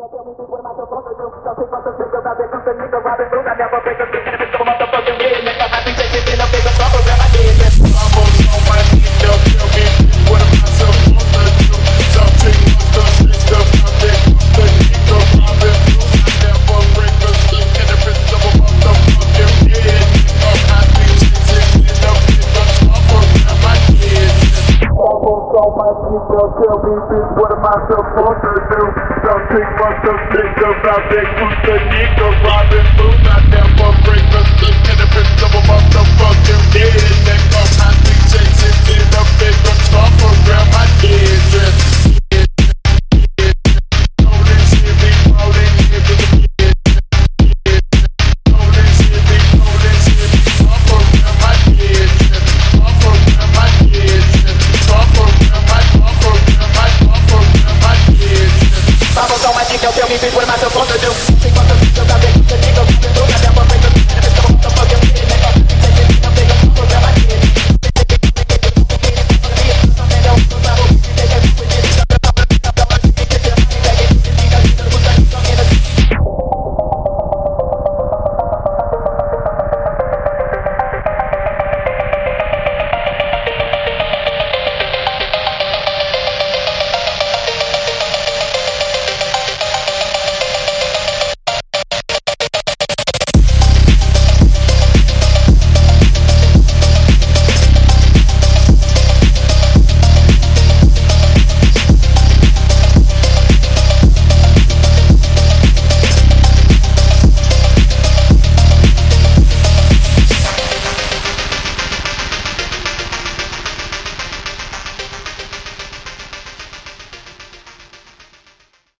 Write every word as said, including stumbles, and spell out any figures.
Tell me what am I supposed to do? Don't take my think about it. Cause the nigga robbing food. I never break a stick and if it's so motherfucking weird. Make my happy take it in a bigger trouble than I did. I'm on my knees, they'll tell me what am I supposed to do? Don't take my think about it. The nigga robbing food. I never break a stick and if it's so motherfucking weird. I'm happy take it in a bigger trouble than I did. I'm on my knees, they'll tell me bitch, what am I supposed to do? Don't take my think about it. Cause the nigga robbing food. I never break a stick and if it's so motherfucking weird. Nigga, I think chasing in a bigger trouble around my head. Tell me, bitch, what am I